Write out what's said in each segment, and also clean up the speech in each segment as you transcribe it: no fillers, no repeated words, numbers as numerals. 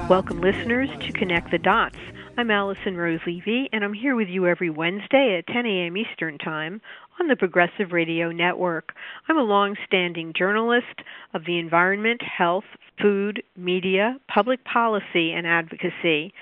Welcome, listeners, to Connect the Dots. I'm Allison Rose Levy, and I'm here with you every Wednesday at 10 a.m. Eastern Time on the Progressive Radio Network. I'm a long-standing journalist of the environment, health, food, media, public policy, and advocacy.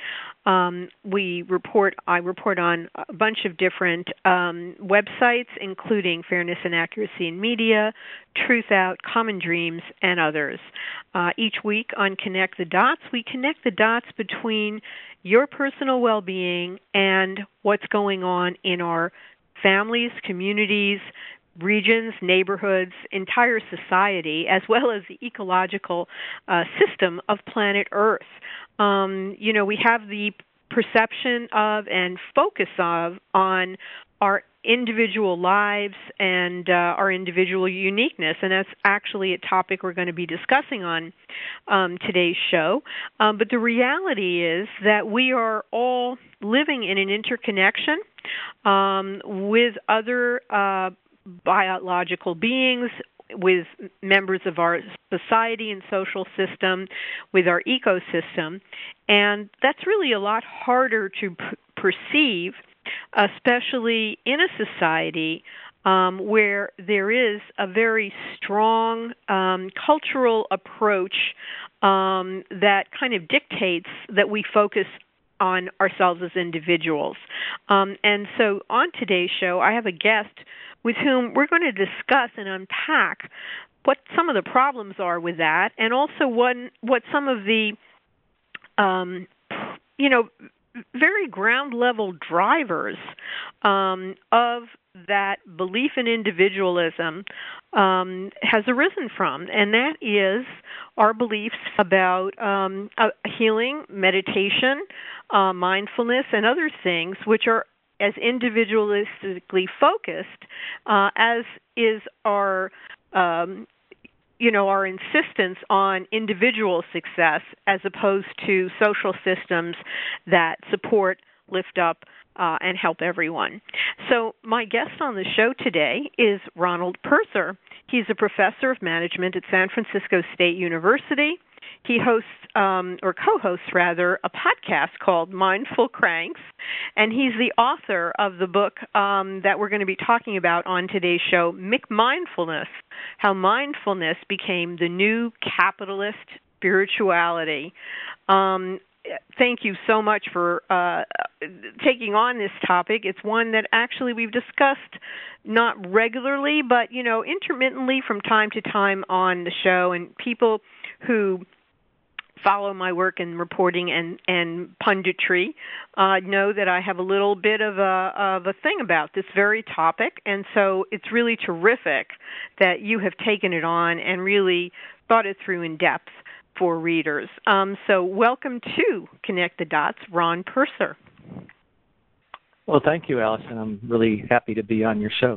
I report on a bunch of different websites, including Fairness and Accuracy in Media, Truth Out, Common Dreams, and others. Each week on Connect the Dots, we connect the dots between your personal well-being and what's going on in our families, communities, regions, neighborhoods, entire society, as well as the ecological system of planet Earth. We have the perception of and focus on our individual lives and our individual uniqueness, and that's actually a topic we're going to be discussing on today's show. But the reality is that we are all living in an interconnection with other biological beings, with members of our society and social system, with our ecosystem. And that's really a lot harder to perceive, especially in a society where there is a very strong cultural approach that kind of dictates that we focus on ourselves as individuals. And so on today's show, I have a guest with whom we're going to discuss and unpack what some of the problems are with that, and also what some of the, very ground-level drivers of that belief in individualism has arisen from, and that is our beliefs about healing, meditation, mindfulness, and other things, which are as individualistically focused as is our our insistence on individual success as opposed to social systems that support, lift up, and help everyone. So my guest on the show today is Ronald Purser. He's a professor of management at San Francisco State University. He hosts, or co-hosts rather, a podcast called Mindful Cranks, and he's the author of the book that we're going to be talking about on today's show, McMindfulness, How Mindfulness Became the New Capitalist Spirituality. Thank you so much for taking on this topic. It's one that actually we've discussed not regularly, but, intermittently from time to time on the show, and people who follow my work in reporting and punditry know that I have a little bit of a thing about this very topic, and so it's really terrific that you have taken it on and really thought it through in depth for readers. So welcome to Connect the Dots, Ron Purser. Well, thank you, Allison. I'm really happy to be on your show.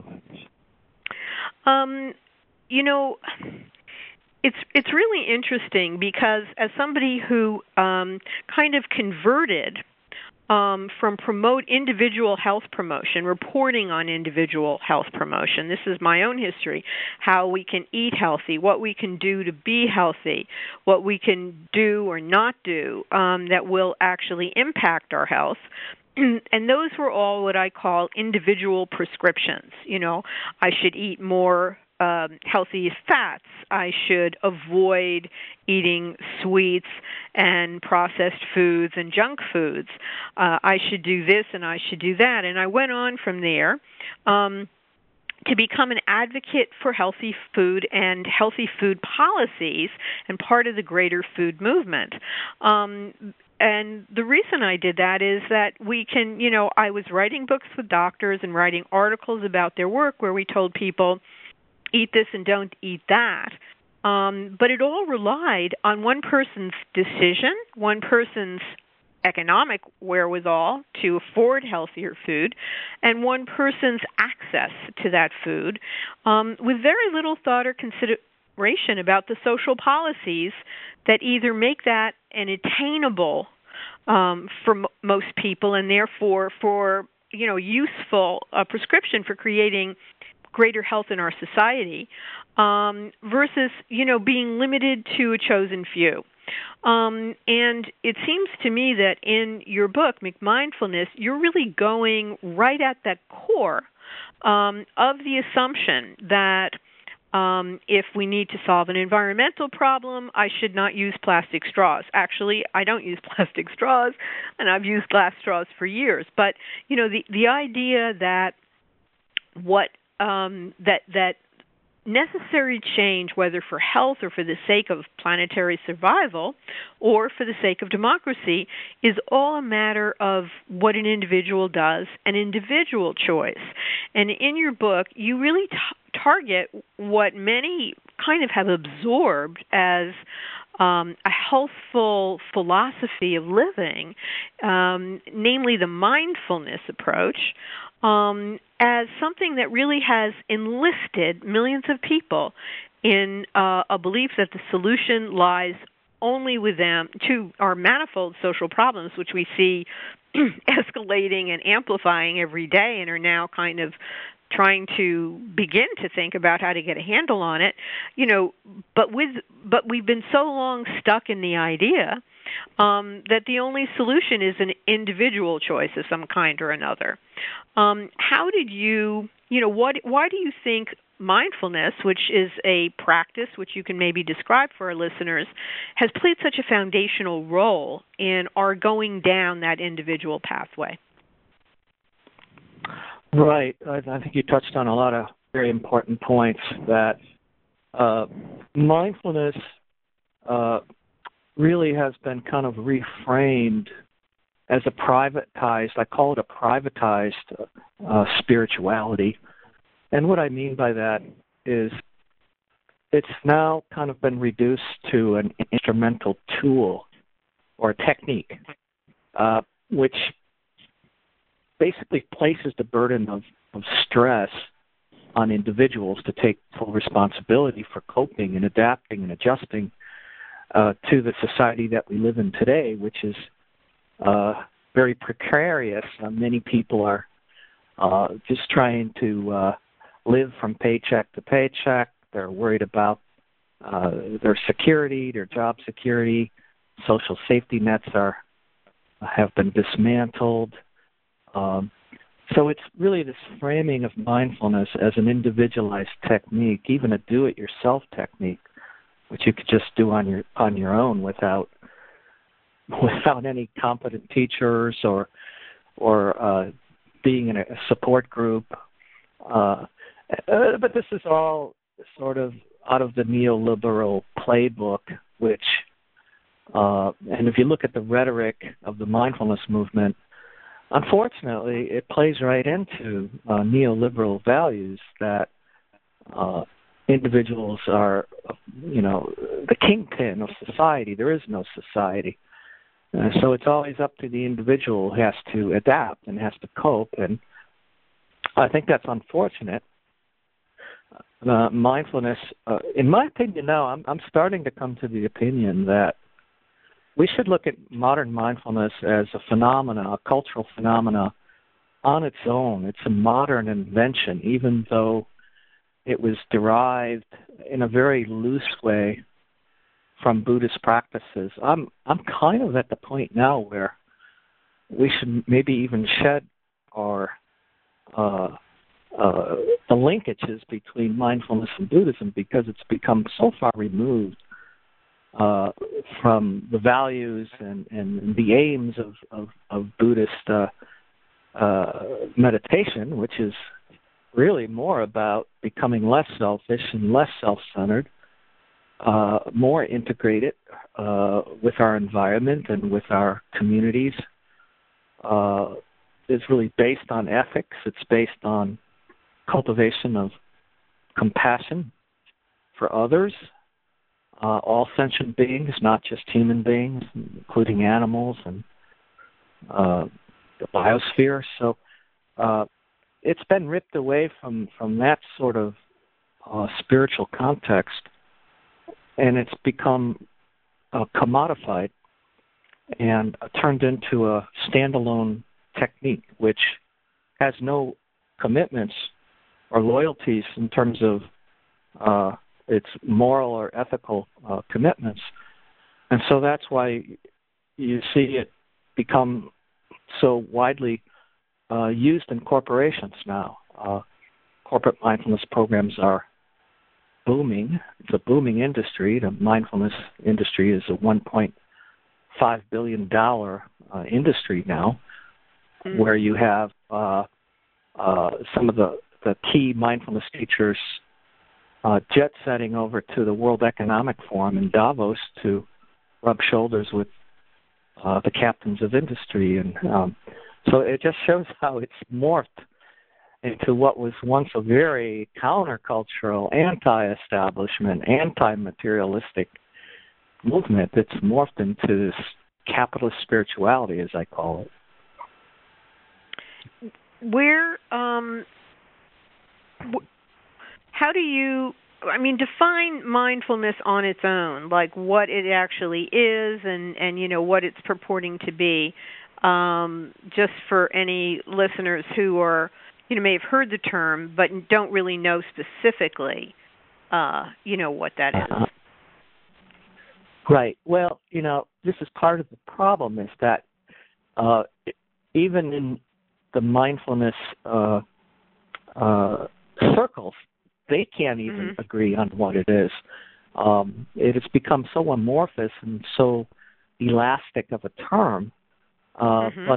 It's really interesting because as somebody who kind of converted from individual health promotion, reporting on individual health promotion. This is my own history, how we can eat healthy, what we can do to be healthy, what we can do or not do that will actually impact our health. And those were all what I call individual prescriptions. I should eat more healthy fats. I should avoid eating sweets and processed foods and junk foods. I should do this and I should do that. And I went on from there to become an advocate for healthy food and healthy food policies and part of the greater food movement. And the reason I did that is that we can, I was writing books with doctors and writing articles about their work where we told people, eat this and don't eat that. But it all relied on one person's decision, one person's economic wherewithal to afford healthier food, and one person's access to that food with very little thought or consideration about the social policies that either make that an attainable for most people and therefore for useful prescription for creating greater health in our society versus, being limited to a chosen few. And it seems to me that in your book, McMindfulness, you're really going right at the core of the assumption that if we need to solve an environmental problem, I should not use plastic straws. Actually, I don't use plastic straws, and I've used glass straws for years. But the idea that that necessary change, whether for health or for the sake of planetary survival or for the sake of democracy, is all a matter of what an individual does, an individual choice. And in your book, you really target what many kind of have absorbed as a healthful philosophy of living, namely the mindfulness approach, as something that really has enlisted millions of people in a belief that the solution lies only with them to our manifold social problems, which we see escalating and amplifying every day and are now kind of trying to begin to think about how to get a handle on it, but we've been so long stuck in the idea that the only solution is an individual choice of some kind or another. How did why do you think mindfulness, which is a practice which you can maybe describe for our listeners, has played such a foundational role in our going down that individual pathway? Right. I think you touched on a lot of very important points. That mindfulness really has been kind of reframed as a privatized, I call it a privatized spirituality. And what I mean by that is it's now kind of been reduced to an instrumental tool or a technique, which basically places the burden of stress on individuals to take full responsibility for coping and adapting and adjusting to the society that we live in today, which is very precarious. Many people are just trying to live from paycheck to paycheck. They're worried about their security, their job security. Social safety nets have been dismantled. So it's really this framing of mindfulness as an individualized technique, even a do-it-yourself technique, which you could just do on your own without any competent teachers or being in a support group. But this is all sort of out of the neoliberal playbook, which, and if you look at the rhetoric of the mindfulness movement, unfortunately, it plays right into neoliberal values that individuals are, the kingpin of society. There is no society. So it's always up to the individual who has to adapt and has to cope, and I think that's unfortunate. Mindfulness, in my opinion now, I'm starting to come to the opinion that we should look at modern mindfulness as a phenomena, a cultural phenomena on its own. It's a modern invention, even though it was derived in a very loose way from Buddhist practices. I'm kind of at the point now where we should maybe even shed our the linkages between mindfulness and Buddhism, because it's become so far removed from the values and the aims of Buddhist meditation, which is really more about becoming less selfish and less self-centered, more integrated with our environment and with our communities. It's really based on ethics. It's based on cultivation of compassion for others, all sentient beings, not just human beings, including animals and the biosphere. So it's been ripped away from that sort of spiritual context, and it's become commodified and turned into a standalone technique, which has no commitments or loyalties in terms of its moral or ethical commitments. And so that's why you see it become so widely used in corporations now. Corporate mindfulness programs are booming. It's a booming industry. The mindfulness industry is a $1.5 billion industry now, where you have some of the key mindfulness teachers jet-setting over to the World Economic Forum in Davos to rub shoulders with the captains of industry. And so it just shows how it's morphed into what was once a very countercultural, anti-establishment, anti-materialistic movement. It's morphed into this capitalist spirituality, as I call it. Where, how do you, define mindfulness on its own, like what it actually is and what it's purporting to be, just for any listeners who are, may have heard the term but don't really know specifically, what that is. Right. Well, this is part of the problem is that even in the mindfulness circles, they can't even agree on what it is. It has become so amorphous and so elastic of a term. But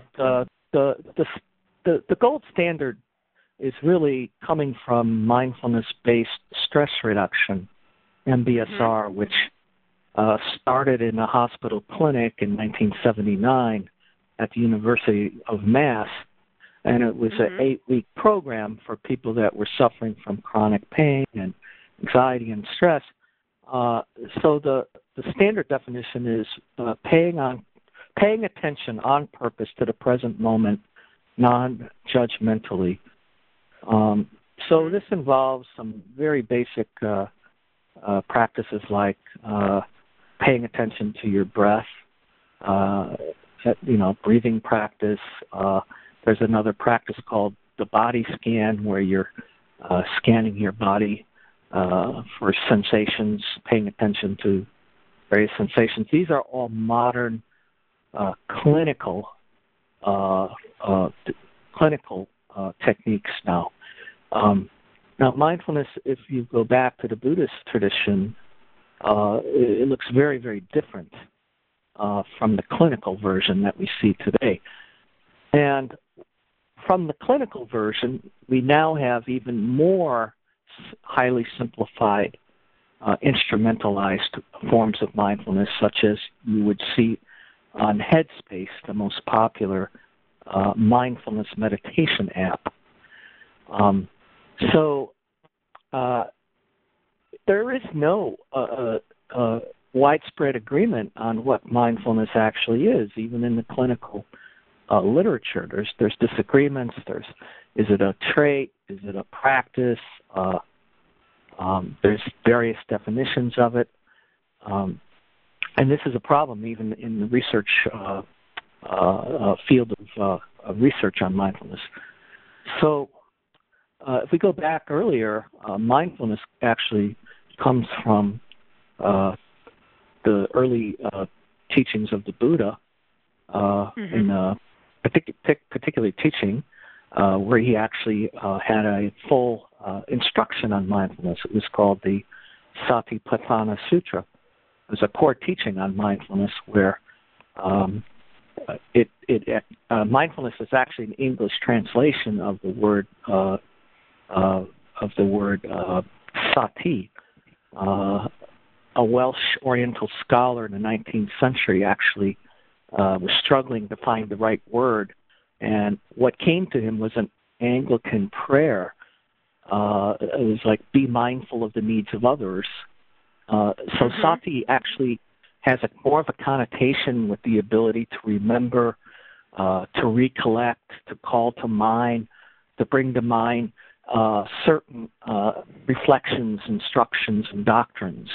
the gold standard is really coming from mindfulness-based stress reduction, MBSR, which started in a hospital clinic in 1979 at the University of Mass, and it was an 8-week program for people that were suffering from chronic pain and anxiety and stress. So the standard definition is paying attention on purpose to the present moment, non-judgmentally. So this involves some very basic practices like paying attention to your breath, breathing practice. There's another practice called the body scan, where you're scanning your body for sensations, paying attention to various sensations. These are all modern clinical techniques now. Now, mindfulness, if you go back to the Buddhist tradition, it looks very, very different from the clinical version that we see today. And from the clinical version, we now have even more highly simplified, instrumentalized forms of mindfulness, such as you would see on Headspace, the most popular mindfulness meditation app. So there is no widespread agreement on what mindfulness actually is, even in the clinical literature. There's disagreements. Is it a trait? Is it a practice? There's various definitions of it. And this is a problem even in the research field of research on mindfulness. So if we go back earlier, mindfulness actually comes from the early teachings of the Buddha, in particularly teaching where he actually had a full instruction on mindfulness. It was called the Satipatthana Sutra. It was a core teaching on mindfulness where mindfulness is actually an English translation of the word sati. A Welsh Oriental scholar in the 19th century actually was struggling to find the right word, and what came to him was an Anglican prayer. It was like, be mindful of the needs of others. So sati actually has more of a connotation with the ability to remember, to recollect, to call to mind, to bring to mind certain reflections, instructions, and doctrines.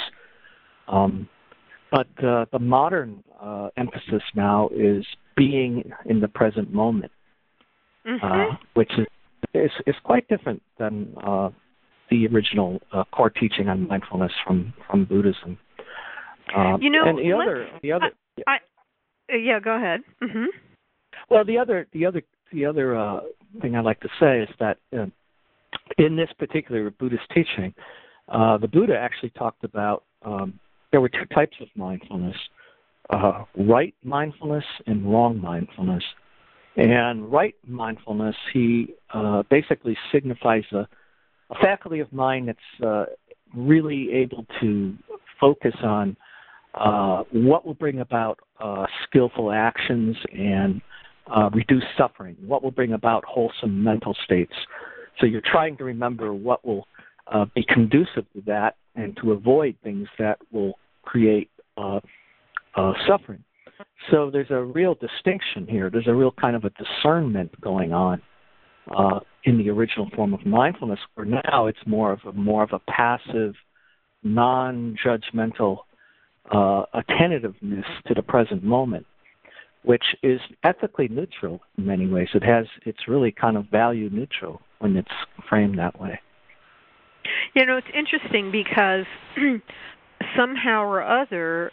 But the modern emphasis now is being in the present moment, which is quite different than the original core teaching on mindfulness from Buddhism. And the other. Yeah, go ahead. Mm-hmm. Well, the other thing I'd like to say is that in this particular Buddhist teaching, the Buddha actually talked about there were two types of mindfulness: right mindfulness and wrong mindfulness. And right mindfulness, he basically signifies a faculty of mind that's really able to focus on what will bring about skillful actions and reduce suffering, what will bring about wholesome mental states. So you're trying to remember what will be conducive to that and to avoid things that will create suffering. So there's a real distinction here. There's a real kind of a discernment going on in the original form of mindfulness, where now it's more of a passive, non-judgmental attentiveness to the present moment, which is ethically neutral in many ways. It's really kind of value neutral when it's framed that way. It's interesting because somehow or other,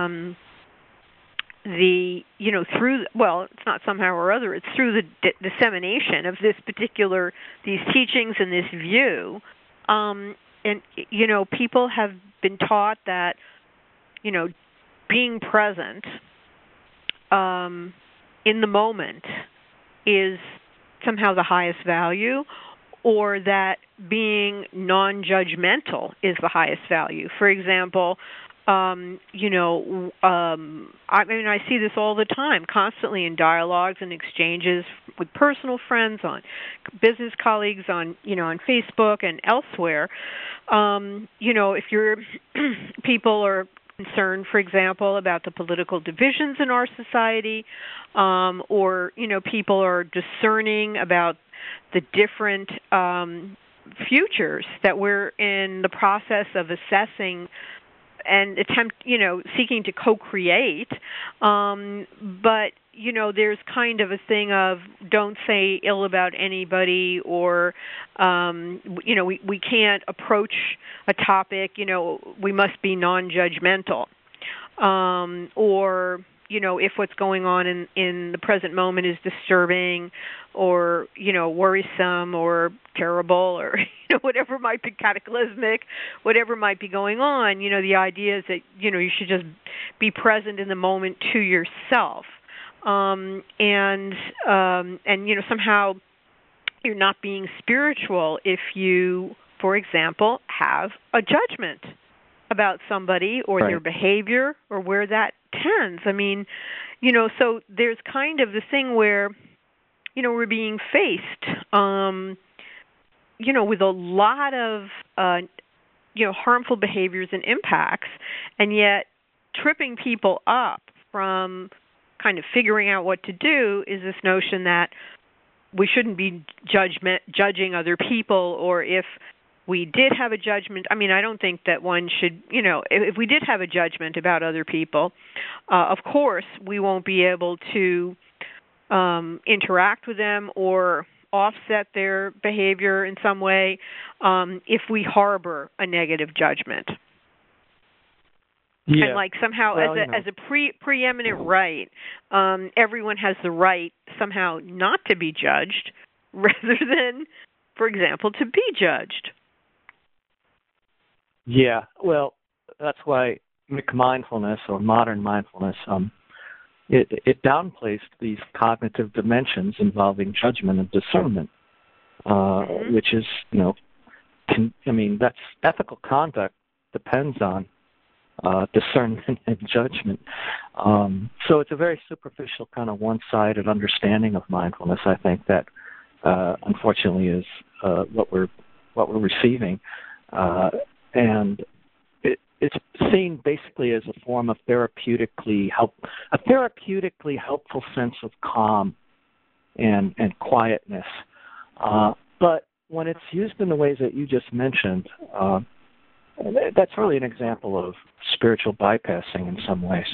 it's not somehow or other, it's through the dissemination of these teachings and this view, and people have been taught that, being present in the moment is somehow the highest value, or that being non-judgmental is the highest value. For example, I see this all the time, constantly in dialogues and exchanges with personal friends, on business colleagues, on Facebook and elsewhere. If your people are concerned, for example, about the political divisions in our society, or people are discerning about the different futures that we're in the process of assessing and seeking to co-create. But, there's kind of a thing of don't say ill about anybody, or, we can't approach a topic, we must be non-judgmental. Or, if what's going on in the present moment is disturbing or, worrisome or terrible or, whatever might be cataclysmic, whatever might be going on, the idea is that, you should just be present in the moment to yourself. Somehow you're not being spiritual if you, for example, have a judgment about somebody or their behavior or where that tends. So there's kind of the thing where, we're being faced, with a lot of, harmful behaviors and impacts, and yet tripping people up from kind of figuring out what to do is this notion that we shouldn't be judging other people, or if we did have a judgment, I don't think that one should, if we did have a judgment about other people, of course we won't be able to interact with them or offset their behavior in some way if we harbor a negative judgment. Yeah. And somehow as a preeminent right, everyone has the right somehow not to be judged rather than, for example, to be judged. Yeah, well, that's why McMindfulness or modern mindfulness, it downplays these cognitive dimensions involving judgment and discernment, which is, that's ethical conduct depends on discernment and judgment. So it's a very superficial kind of one-sided understanding of mindfulness, I think, that unfortunately is what we're receiving. And it's seen basically as a form of therapeutically helpful sense of calm and quietness. But when it's used in the ways that you just mentioned, that's really an example of spiritual bypassing in some ways,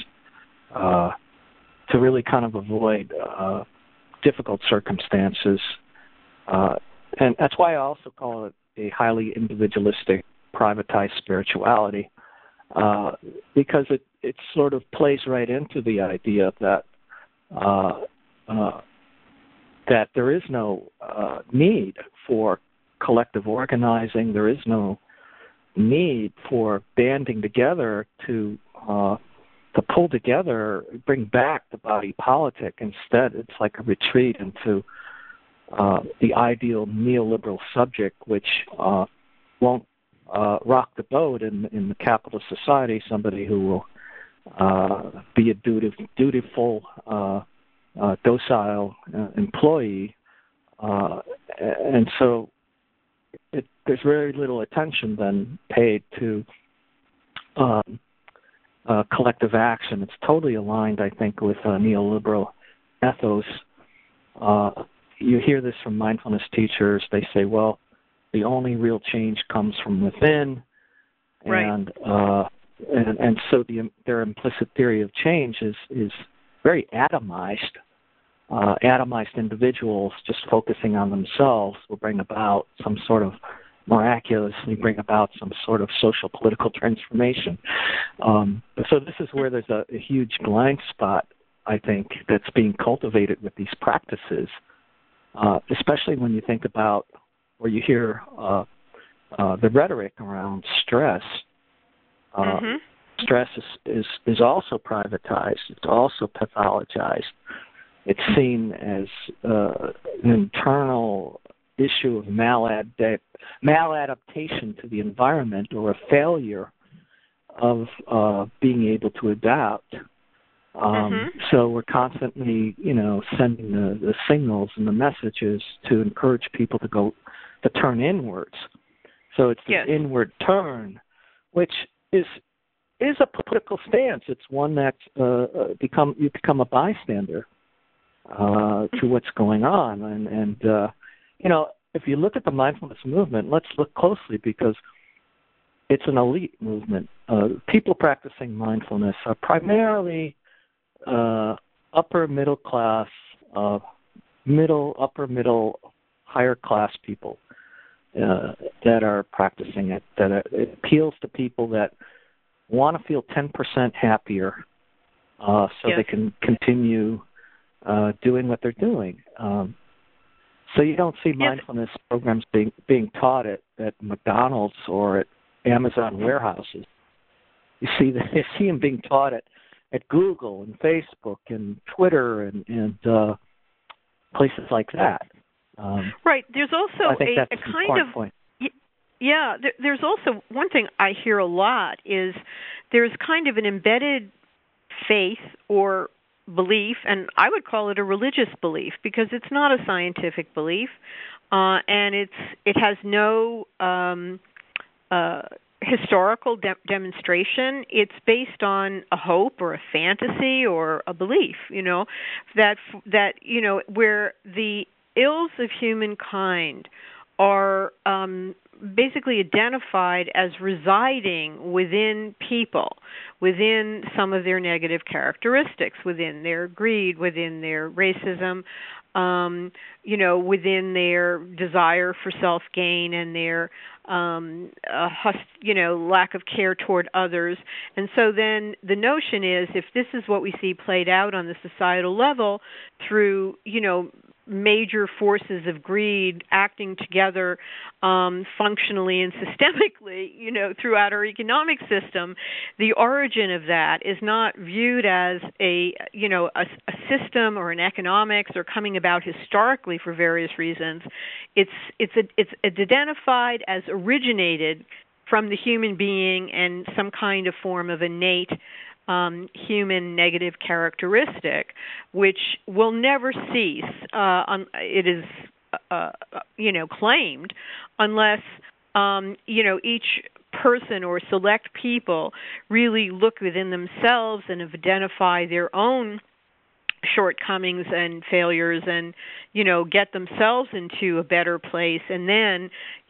to really kind of avoid difficult circumstances. And that's why I also call it a highly individualistic, privatized spirituality, because it sort of plays right into the idea that that there is no need for collective organizing. There is no need for banding together to pull together, bring back the body politic. Instead, it's like a retreat into the ideal neoliberal subject, which won't rock the boat in the capitalist society. Somebody who will be a dutiful, docile employee, and so there's very little attention then paid to collective action. It's totally aligned, I think, with neoliberal ethos. You hear this from mindfulness teachers. They say, well, the only real change comes from within, right. and so their implicit theory of change is very atomized. Atomized individuals just focusing on themselves will bring about some sort of miraculously bring about some sort of social political transformation. So this is where there's a huge blind spot, I think, that's being cultivated with these practices, especially when you think about or you hear the rhetoric around stress. Stress is also privatized. It's also pathologized. It's seen as an internal issue of maladaptation to the environment or a failure of being able to adapt. So we're constantly, sending the signals and the messages to encourage people to turn inwards. So it's this inward turn, which is a political stance. It's one that you become a bystander to what's going on. And if you look at the mindfulness movement, let's look closely because it's an elite movement. People practicing mindfulness are primarily upper middle class, upper middle, higher class people that are practicing it. It appeals to people that want to feel 10% happier, so they can continue doing what they're doing. So you don't see mindfulness programs being taught at McDonald's or at Amazon warehouses. You see them being taught at Google and Facebook and Twitter and places like that. Right. There's also I think that's a kind of point. Yeah. There's also one thing I hear a lot is there's kind of an embedded faith or belief, and I would call it a religious belief because it's not a scientific belief, and it has no historical demonstration. It's based on a hope or a fantasy or a belief, that where the ills of humankind are basically identified as residing within people, within some of their negative characteristics, within their greed, within their racism, within their desire for self-gain and their lack of care toward others. And so then the notion is, if this is what we see played out on the societal level through, major forces of greed acting together functionally and systemically, throughout our economic system, the origin of that is not viewed as a system or an economics or coming about historically for various reasons. It's identified as originated from the human being and some kind of form of innate human negative characteristic, which will never cease. It is, claimed, unless each person or select people really look within themselves and identify their own shortcomings and failures, and get themselves into a better place, and then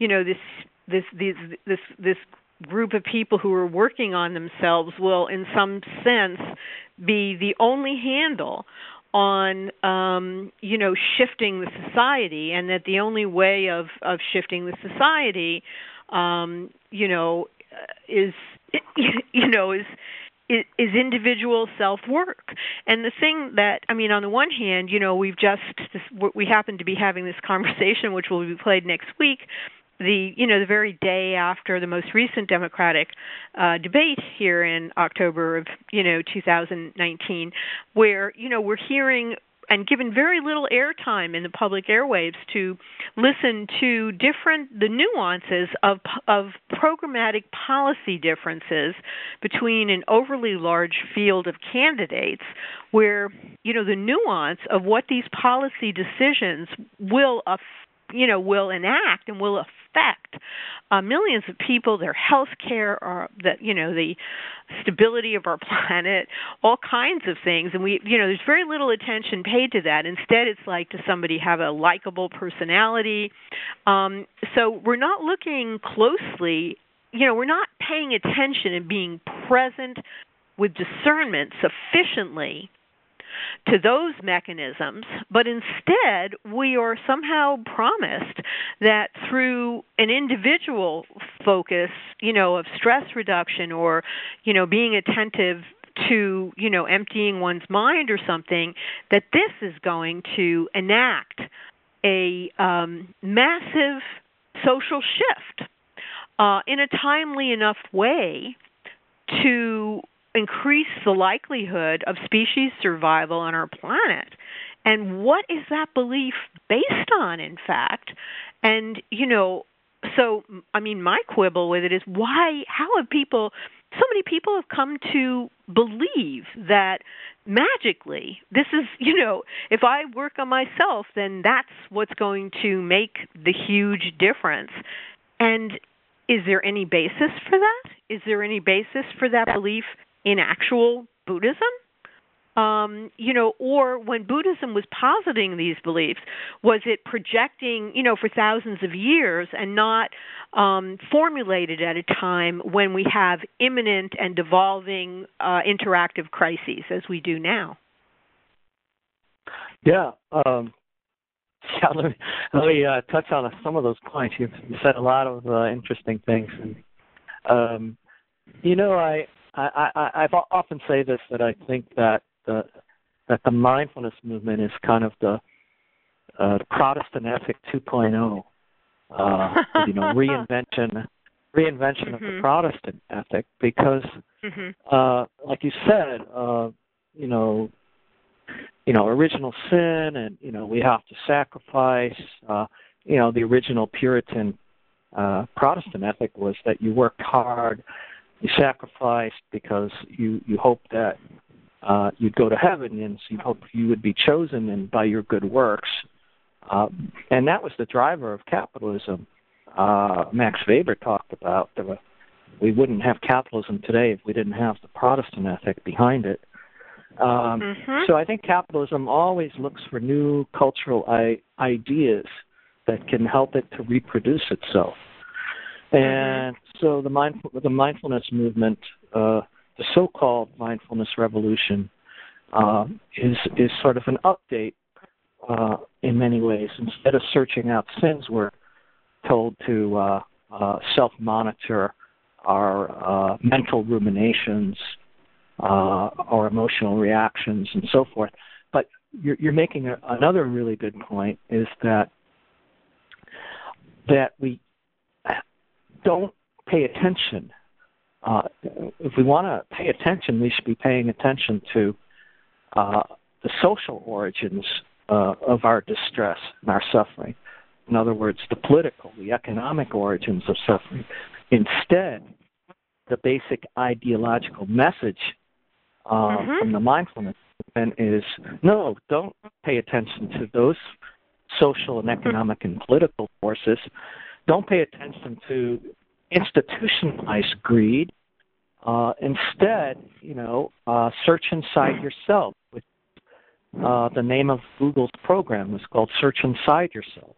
this group of people who are working on themselves will, in some sense, be the only handle on, shifting the society, and that the only way of shifting the society, is is individual self-work. And the thing that, I mean, on the one hand, we happen to be having this conversation, which will be played next week, the very day after the most recent Democratic debate here in October of 2019, where we're hearing and given very little airtime in the public airwaves to listen to the nuances of programmatic policy differences between an overly large field of candidates, where the nuance of what these policy decisions will enact and will affect millions of people, their health care, or the stability of our planet, all kinds of things. And there's very little attention paid to that. Instead, it's like, does somebody have a likable personality? So we're not looking closely, we're not paying attention and being present with discernment sufficiently to those mechanisms, but instead we are somehow promised that through an individual focus, of stress reduction, or, being attentive to, emptying one's mind or something, that this is going to enact a massive social shift in a timely enough way to increase the likelihood of species survival on our planet. And what is that belief based on, in fact? And, so, I mean, my quibble with it is how have so many people have come to believe that magically this is, if I work on myself, then that's what's going to make the huge difference. And is there any basis for that? Is there any basis for that belief in actual Buddhism? Or when Buddhism was positing these beliefs, was it projecting, for thousands of years and not formulated at a time when we have imminent and devolving interactive crises as we do now? Yeah. Let me touch on some of those points. You said a lot of interesting things. And, I've often say this, that I think that the mindfulness movement is kind of the Protestant ethic 2.0, reinvention of the Protestant ethic, because, like you said, original sin, and we have to sacrifice. The original Puritan Protestant ethic was that you worked hard. You sacrificed because you hoped that you'd go to heaven, and so you hoped you would be chosen and by your good works. And that was the driver of capitalism. Max Weber talked about we wouldn't have capitalism today if we didn't have the Protestant ethic behind it. So I think capitalism always looks for new cultural ideas that can help it to reproduce itself. And so the mindfulness movement, the so-called mindfulness revolution, is sort of an update in many ways. Instead of searching out sins, we're told to self-monitor our mental ruminations, our emotional reactions, and so forth. But you're making another really good point, is that we don't pay attention. If we want to pay attention, we should be paying attention to the social origins of our distress and our suffering. In other words, the political, the economic origins of suffering. Instead, the basic ideological message from the mindfulness movement is, no, don't pay attention to those social and economic and political forces. Don't pay attention to institutionalized greed. Instead, search inside yourself. Which, the name of Google's program is called Search Inside Yourself.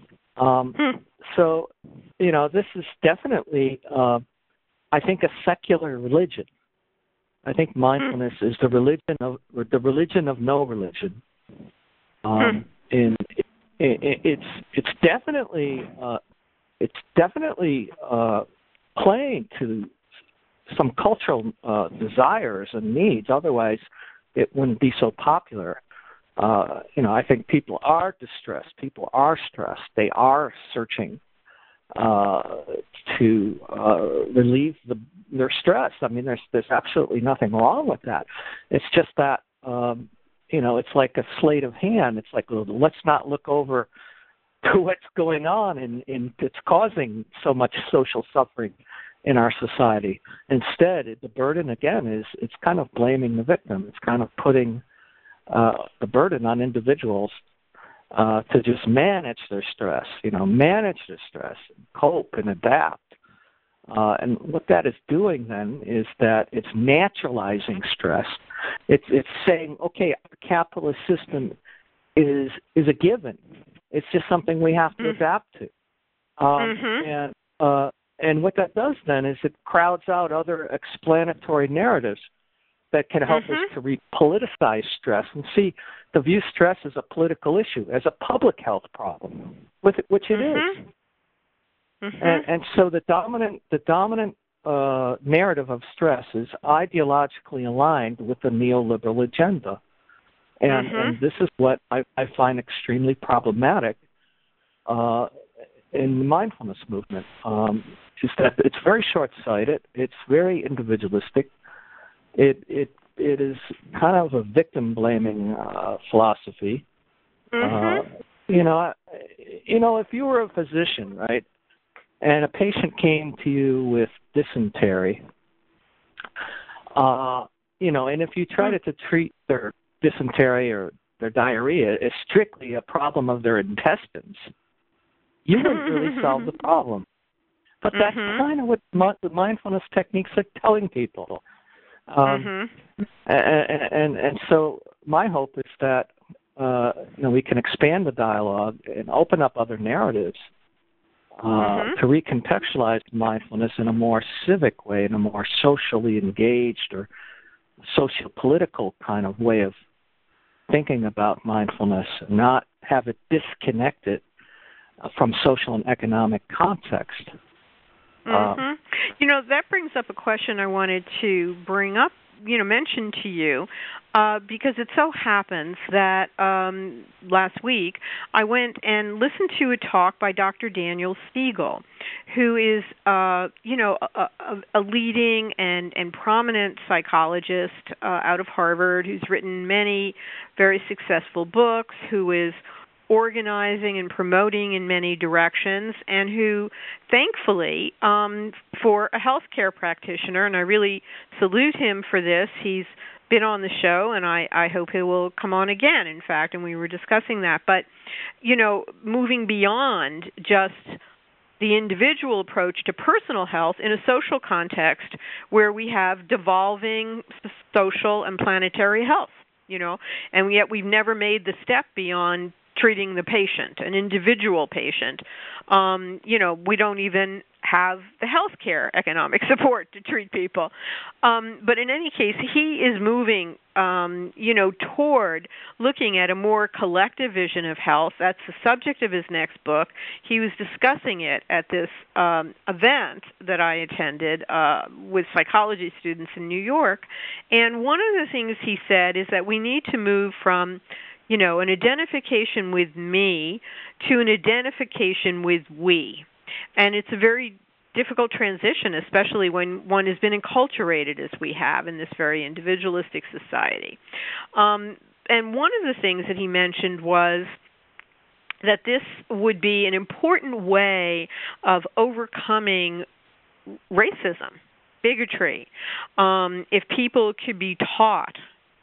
So, this is definitely, I think, a secular religion. I think mindfulness is the religion of no religion. And it's definitely playing to some cultural desires and needs. Otherwise, it wouldn't be so popular. I think people are distressed. People are stressed. They are searching to relieve their stress. I mean, there's absolutely nothing wrong with that. It's just that it's like a sleight of hand. It's like, well, let's not look over to what's going on and it's causing so much social suffering in our society. Instead, the burden again is it's kind of blaming the victim. It's kind of putting the burden on individuals to just manage their stress, and cope and adapt. And what that is doing then is that it's naturalizing stress. It's saying, okay, our capitalist system is a given. It's just something we have to adapt to. And what that does then is it crowds out other explanatory narratives that can help us to repoliticize stress and to view stress as a political issue, as a public health problem, which it is. And so the dominant narrative of stress is ideologically aligned with the neoliberal agenda. And this is what I find extremely problematic in the mindfulness movement, is that it's very short-sighted, it's very individualistic, it is kind of a victim-blaming philosophy. If you were a physician, right, and a patient came to you with dysentery, and if you tried to treat their dysentery or their diarrhea as strictly a problem of their intestines, you wouldn't really solve the problem. But that's kind of what the mindfulness techniques are telling people. And so my hope is that we can expand the dialogue and open up other narratives to recontextualize mindfulness in a more civic way, in a more socially engaged or socio-political kind of way of thinking about mindfulness, and not have it disconnected from social and economic context. That brings up a question I wanted to bring up, mention to you, because it so happens that last week I went and listened to a talk by Dr. Daniel Siegel, who is, a leading and prominent psychologist out of Harvard, who's written many very successful books, who is organizing and promoting in many directions, and who, thankfully, for a healthcare practitioner, and I really salute him for this, he's been on the show, and I hope he will come on again, in fact, and we were discussing that. But, moving beyond just the individual approach to personal health in a social context where we have devolving social and planetary health, and yet we've never made the step beyond treating the patient, an individual patient. We don't even have the healthcare economic support to treat people. But in any case, he is moving, toward looking at a more collective vision of health. That's the subject of his next book. He was discussing it at this event that I attended with psychology students in New York. And one of the things he said is that we need to move from an identification with me to an identification with we. And it's a very difficult transition, especially when one has been enculturated as we have in this very individualistic society. And one of the things that he mentioned was that this would be an important way of overcoming racism, bigotry, if people could be taught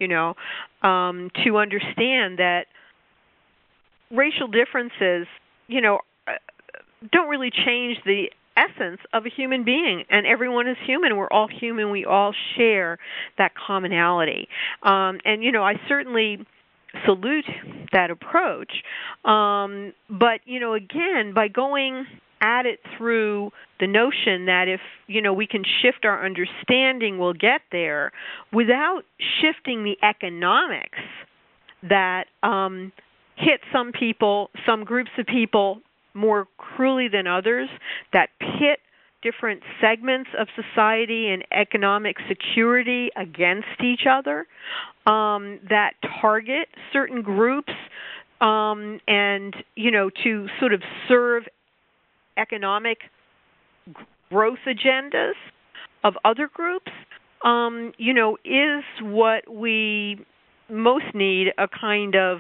to understand that racial differences, don't really change the essence of a human being. And everyone is human. We're all human. We all share that commonality. And I certainly salute that approach. But, again, by going at it through the notion that if, we can shift our understanding, we'll get there, without shifting the economics that hit some people, some groups of people more cruelly than others, that pit different segments of society and economic security against each other, that target certain groups, and, to sort of serve economic growth agendas of other groups, is what we most need, a kind of,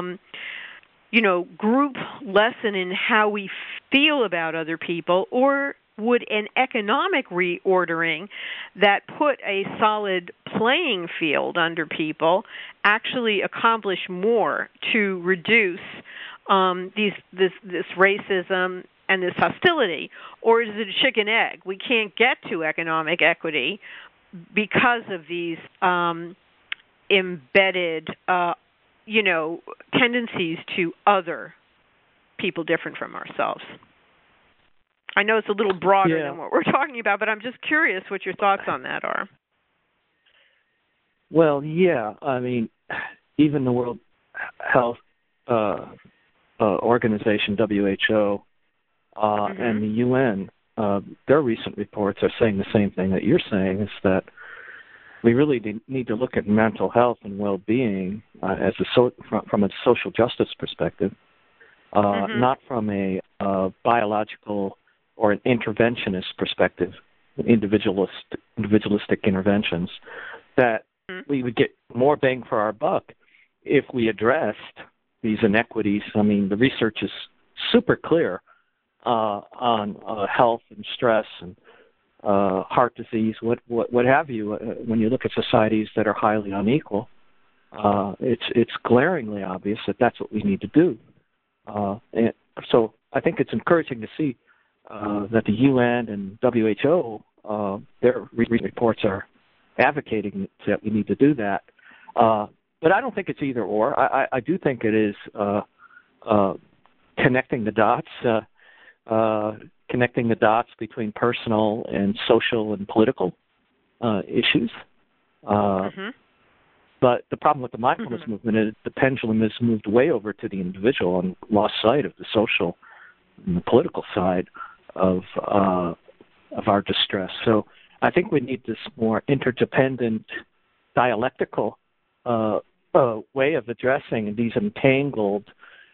group lesson in how we feel about other people, or would an economic reordering that put a solid playing field under people actually accomplish more to reduce this racism and this hostility? Or is it a chicken egg? We can't get to economic equity because of these embedded, tendencies to other people different from ourselves. I know it's a little broader than what we're talking about, but I'm just curious what your thoughts on that are. Well, yeah. I mean, even the World Health Organization, WHO, and the UN, their recent reports are saying the same thing that you're saying, is that we really need to look at mental health and well-being from a social justice perspective, not from a biological or an interventionist perspective, individualistic interventions, that we would get more bang for our buck if we addressed these inequities. I mean, the research is super clear on health and stress and heart disease, what have you. When you look at societies that are highly unequal, it's glaringly obvious that that's what we need to do. And so I think it's encouraging to see that the UN and WHO, their reports are advocating that we need to do that. But I don't think it's either or. I do think it is connecting the dots between personal and social and political issues. But the problem with the mindfulness movement is the pendulum has moved way over to the individual and lost sight of the social and the political side of our distress. So I think we need this more interdependent, dialectical way of addressing these entangled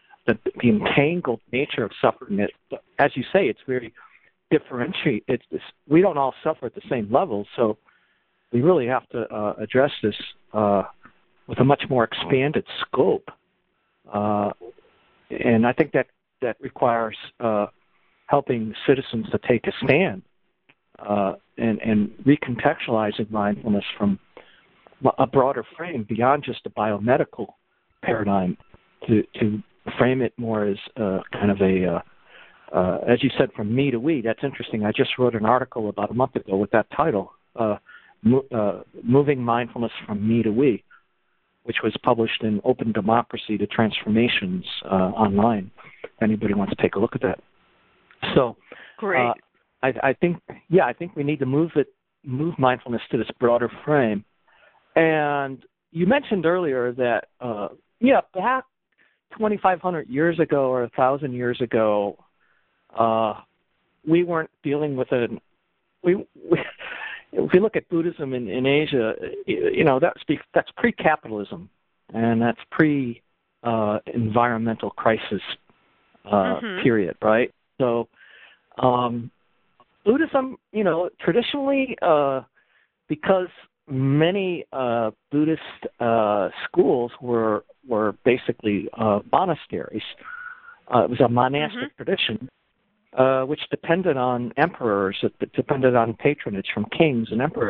nature of suffering. As you say, it's very differentiated. We don't all suffer at the same level, so we really have to address this with a much more expanded scope. And I think that requires helping citizens to take a stand and recontextualizing mindfulness from a broader frame beyond just a biomedical paradigm to frame it more as kind of a, as you said, from me to we. That's interesting. I just wrote an article about a month ago with that title, Moving Mindfulness from Me to We, which was published in Open Democracy to Transformations online. If anybody wants to take a look at that. So, great. I think we need to move mindfulness to this broader frame. And you mentioned earlier that, back 2,500 years ago or 1,000 years ago, we weren't dealing with if we look at Buddhism in Asia, that's pre-capitalism, and that's pre-environmental crisis period, right? So Buddhism, traditionally, because many Buddhist schools were basically monasteries. It was a monastic tradition, which depended on emperors. It depended on patronage from kings and emperors.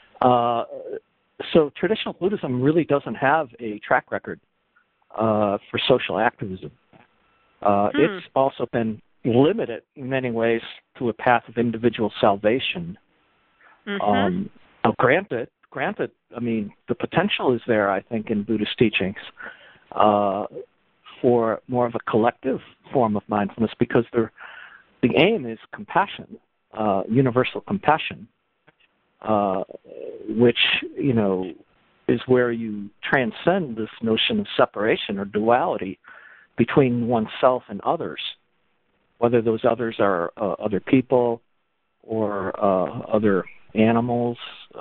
So traditional Buddhism really doesn't have a track record for social activism. It's also been limited in many ways to a path of individual salvation. Granted, I mean, the potential is there, I think, in Buddhist teachings for more of a collective form of mindfulness, because the aim is compassion, universal compassion, which, is where you transcend this notion of separation or duality between oneself and others, whether those others are other people or other animals.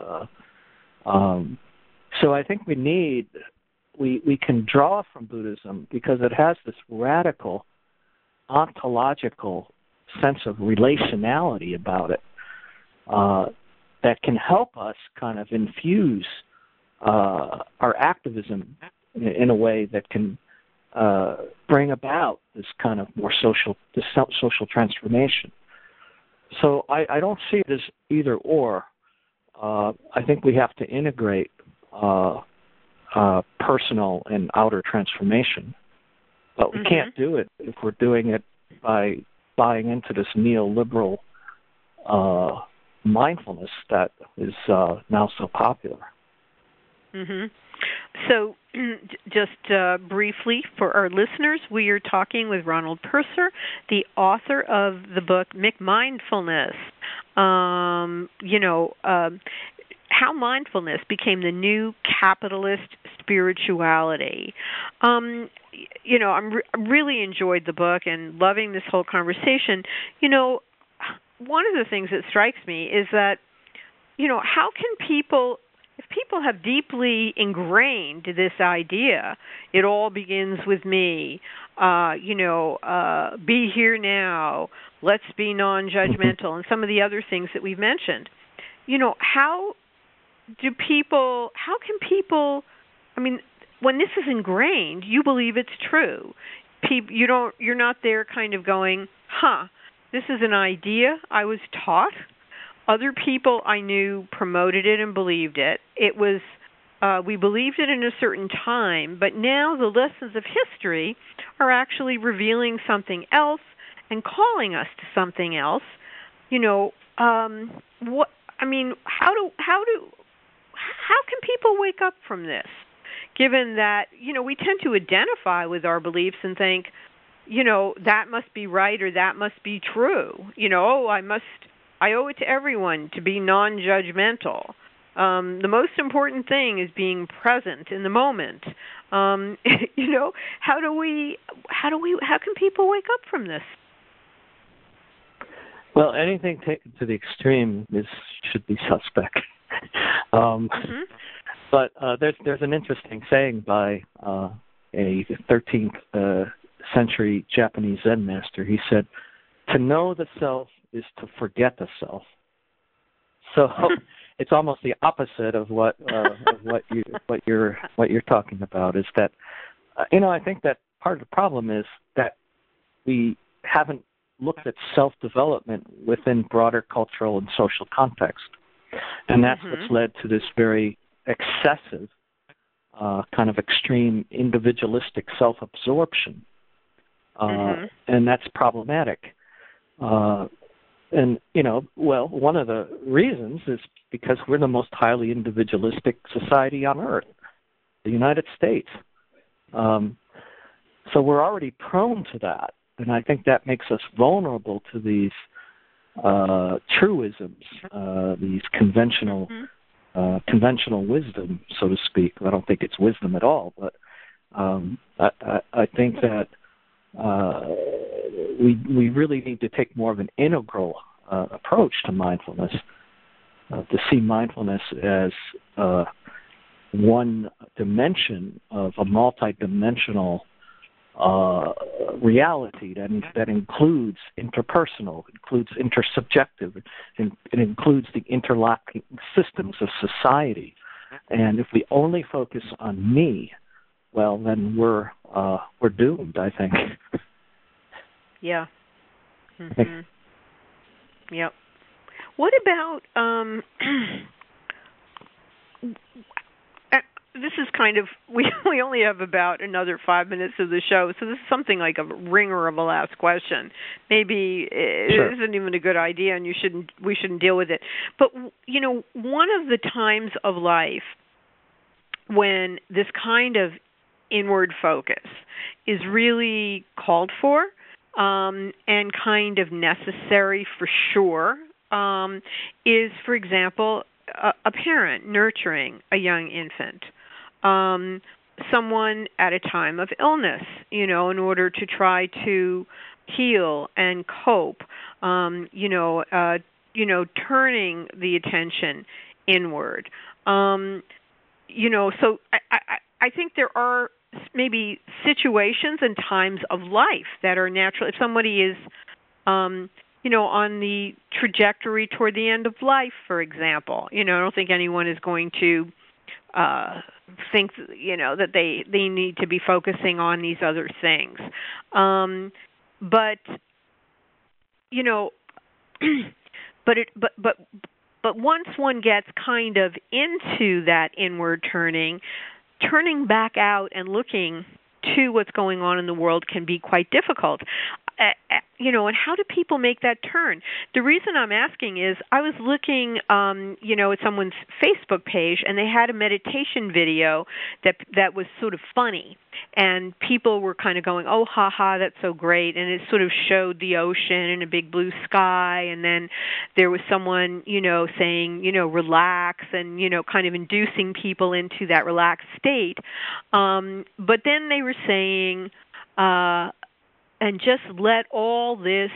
So I think we can draw from Buddhism because it has this radical ontological sense of relationality about it that can help us kind of infuse our activism in a way that can bring about this kind of more social transformation. So I don't see it as either or. I think we have to integrate personal and outer transformation. But we can't do it if we're doing it by buying into this neoliberal mindfulness that is now so popular. So just briefly for our listeners, we are talking with Ronald Purser, the author of the book McMindfulness. How mindfulness became the new capitalist spirituality. I really enjoyed the book and loving this whole conversation. One of the things that strikes me is that, how can people, if people have deeply ingrained this idea, it all begins with me, be here now, let's be non-judgmental, and some of the other things that we've mentioned, how can people, when this is ingrained, you believe it's true. You're not there kind of going, this is an idea I was taught. Other people I knew promoted it and believed it. It was, we believed it in a certain time, but now the lessons of history are actually revealing something else and calling us to something else. How can people wake up from this? Given that, we tend to identify with our beliefs and think, that must be right or that must be true. I owe it to everyone to be non-judgmental. The most important thing is being present in the moment. How can people wake up from this? Well, anything taken to the extreme should be suspect. But there's an interesting saying by a 13th century Japanese Zen master. He said, "To know the self is to forget the self." So it's almost the opposite of what you're talking about. Is that I think that part of the problem is that we haven't looked at self-development within broader cultural and social context, and that's what's led to this very excessive, kind of extreme individualistic self-absorption, and that's problematic. One of the reasons is because we're the most highly individualistic society on earth, the United States. So we're already prone to that, and I think that makes us vulnerable to these truisms, these conventional wisdom, so to speak. I don't think it's wisdom at all, but I think that we really need to take more of an integral approach to mindfulness, to see mindfulness as one dimension of a multidimensional reality that includes interpersonal, includes intersubjective, and it includes the interlocking systems of society. And if we only focus on me, well, then we're doomed, I think. Yeah. Yep. What about this is kind of, we only have about another 5 minutes of the show, so this is something like a ringer of a last question. Maybe it isn't even a good idea, and we shouldn't deal with it. But one of the times of life when this kind of inward focus is really called for and kind of necessary for sure is, for example, a parent nurturing a young infant. Someone at a time of illness, in order to try to heal and cope, turning the attention inward. So I think there are maybe situations and times of life that are natural. If somebody is, on the trajectory toward the end of life, for example, I don't think anyone is going to think, that they need to be focusing on these other things. But once one gets kind of into that inward turning back out and looking to what's going on in the world can be quite difficult. And how do people make that turn? The reason I'm asking is I was looking, at someone's Facebook page, and they had a meditation video that was sort of funny, and people were kind of going, "Oh, ha ha, that's so great," and it sort of showed the ocean and a big blue sky, and then there was someone, saying, relax, and kind of inducing people into that relaxed state. But then they were saying, and just let all this,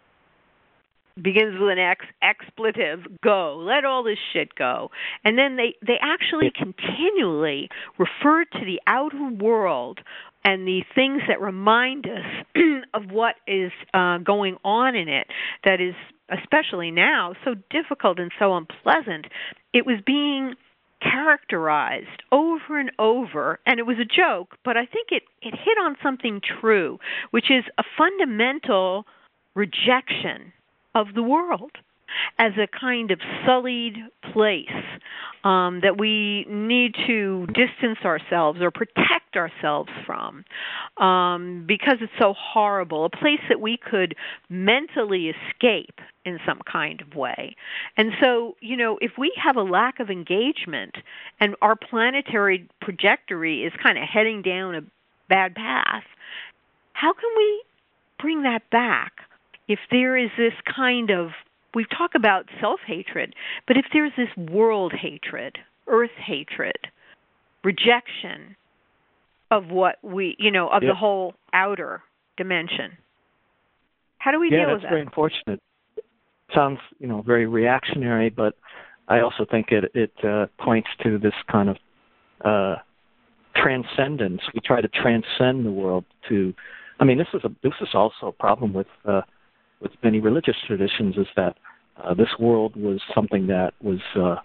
begins with an expletive, go. Let all this shit go. And then they actually continually refer to the outer world and the things that remind us of what is going on in it that is, especially now, so difficult and so unpleasant. It was being characterized over and over, and it was a joke, but I think it hit on something true, which is a fundamental rejection of the world as a kind of sullied place that we need to distance ourselves or protect ourselves from because it's so horrible, a place that we could mentally escape in some kind of way. And so, if we have a lack of engagement and our planetary trajectory is kind of heading down a bad path, how can we bring that back if there is this kind of, we talk about self-hatred, but if there's this world hatred, earth hatred, rejection of what we, of the whole outer dimension, how do we deal with that? Yeah, that's very unfortunate. Sounds, very reactionary, but I also think it points to this kind of transcendence. We try to transcend the world to. I mean, this is also a problem with many religious traditions, is that this world was something that was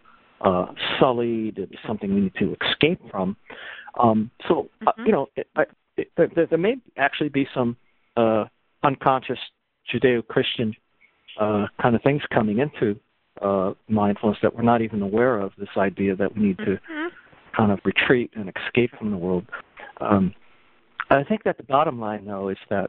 sullied. It was something we need to escape from. There may actually be some unconscious Judeo-Christian kind of things coming into mindfulness that we're not even aware of, this idea that we need to kind of retreat and escape from the world. I think that the bottom line, though, is that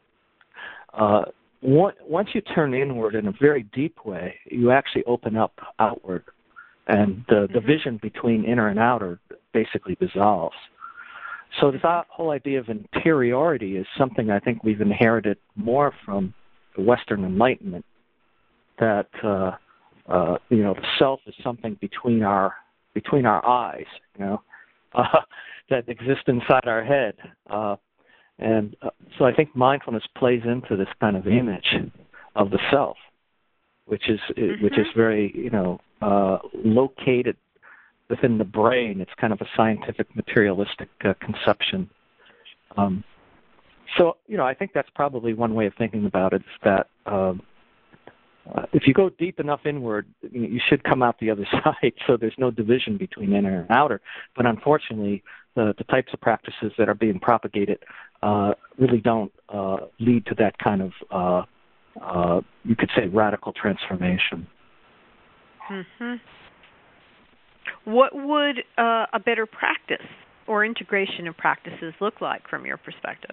once you turn inward in a very deep way, you actually open up outward, and the division between inner and outer basically dissolves. So this whole idea of interiority is something I think we've inherited more from the Western Enlightenment, that the self is something between our eyes, that exists inside our head, and so I think mindfulness plays into this kind of image of the self, which is very located within the brain. It's kind of a scientific materialistic conception. So I think that's probably one way of thinking about it, is that if you go deep enough inward, you should come out the other side, so there's no division between inner and outer. But unfortunately, the types of practices that are being propagated really don't lead to that kind of, you could say, radical transformation. Mm-hmm. What would a better practice or integration of practices look like from your perspective?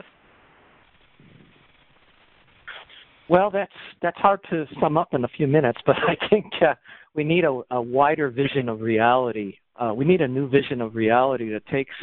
Well, that's hard to sum up in a few minutes, but I think we need a wider vision of reality. We need a new vision of reality that takes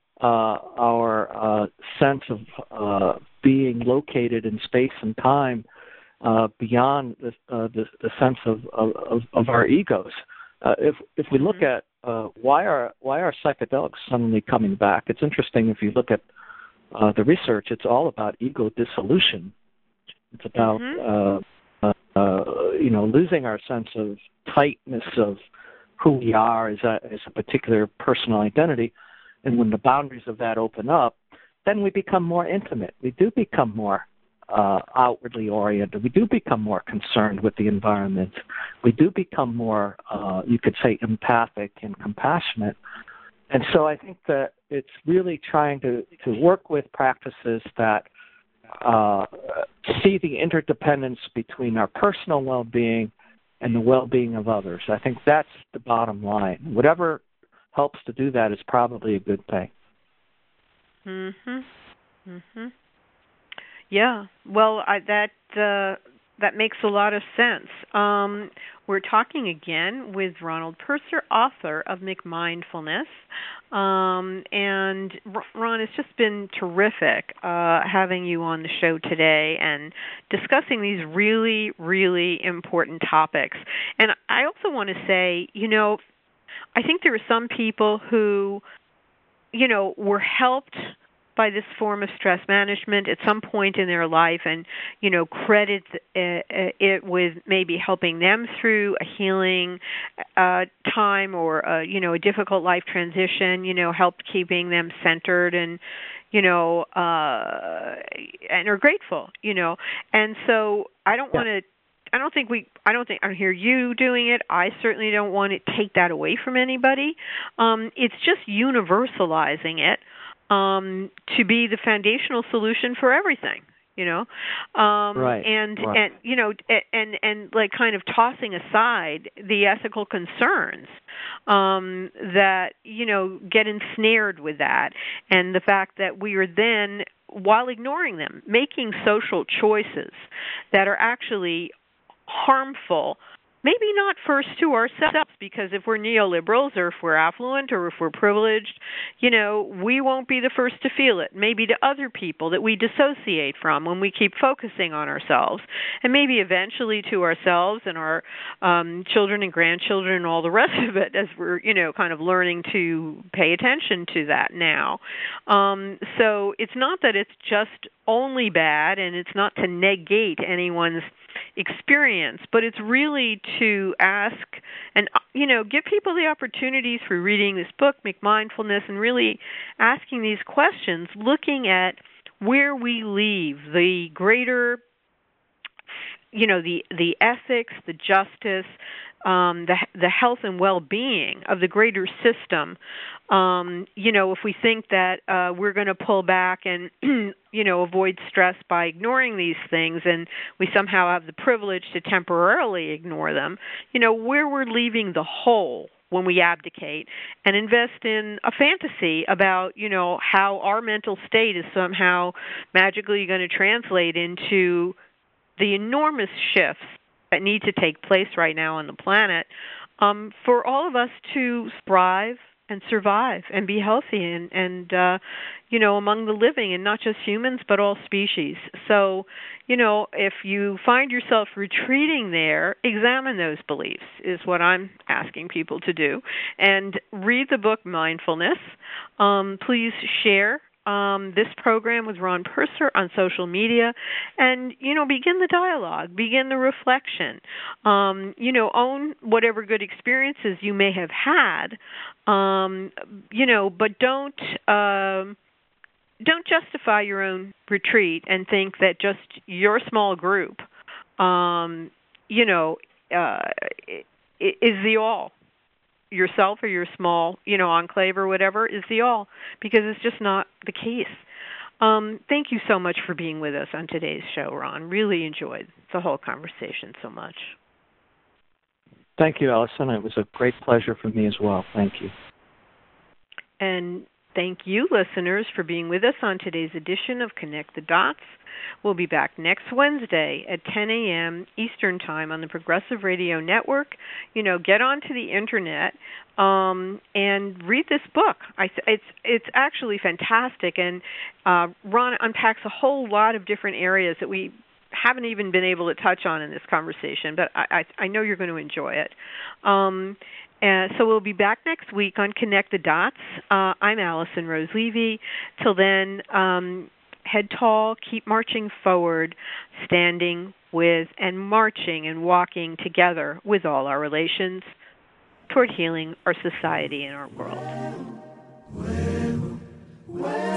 our sense of being located in space and time beyond the sense of our egos. If we look at why are psychedelics suddenly coming back, it's interesting. If you look at the research, it's all about ego dissolution. It's about losing our sense of tightness of who we are as a particular personal identity. And when the boundaries of that open up, then we become more intimate. We do become more outwardly oriented. We do become more concerned with the environment. We do become more, you could say, empathic and compassionate. And so I think that it's really trying to work with practices that see the interdependence between our personal well-being and the well-being of others. I think that's the bottom line. Whatever helps to do that is probably a good thing. Mhm. Mhm. Yeah. Well, that makes a lot of sense. We're talking again with Ronald Purser, author of McMindfulness. And Ron, it's just been terrific having you on the show today and discussing these really, really important topics. And I also want to say, I think there are some people who, were helped by this form of stress management at some point in their life and, credit it with maybe helping them through a healing time or, a difficult life transition, helped keeping them centered and, and are grateful, And so I don't want to I don't hear you doing it. I certainly don't want to take that away from anybody. It's just universalizing it to be the foundational solution for everything, Right. And like kind of tossing aside the ethical concerns that get ensnared with that, and the fact that we are then, while ignoring them, making social choices that are actually harmful, maybe not first to ourselves, because if we're neoliberals or if we're affluent or if we're privileged, we won't be the first to feel it. Maybe to other people that we dissociate from when we keep focusing on ourselves, and maybe eventually to ourselves and our children and grandchildren and all the rest of it as we're, kind of learning to pay attention to that now. So it's not that it's just only bad, and it's not to negate anyone's experience, but it's really to ask and give people the opportunity through reading this book, McMindfulness, and really asking these questions, looking at where we leave the greater, the ethics, the justice, the health and well-being of the greater system. If we think that we're going to pull back and avoid stress by ignoring these things, and we somehow have the privilege to temporarily ignore them, where we're leaving the whole when we abdicate and invest in a fantasy about, how our mental state is somehow magically going to translate into the enormous shifts that need to take place right now on the planet for all of us to thrive and survive and be healthy and among the living, and not just humans but all species. So, if you find yourself retreating there, examine those beliefs is what I'm asking people to do, and read the book Mindfulness. Please share this program with Ron Purser on social media, and begin the dialogue, begin the reflection. Own whatever good experiences you may have had, but don't justify your own retreat and think that just your small group, is the all. Yourself or your small, enclave or whatever is the all, because it's just not the case. Thank you so much for being with us on today's show, Ron. Really enjoyed the whole conversation so much. Thank you, Allison. It was a great pleasure for me as well. Thank you. And thank you, listeners, for being with us on today's edition of Connect the Dots. We'll be back next Wednesday at 10 a.m. Eastern Time on the Progressive Radio Network. Get onto the Internet and read this book. It's actually fantastic, and Ron unpacks a whole lot of different areas that we haven't even been able to touch on in this conversation, but I know you're going to enjoy it. So we'll be back next week on Connect the Dots. I'm Allison Rose Levy. Till then, head tall, keep marching forward, standing with and marching and walking together with all our relations toward healing our society and our world.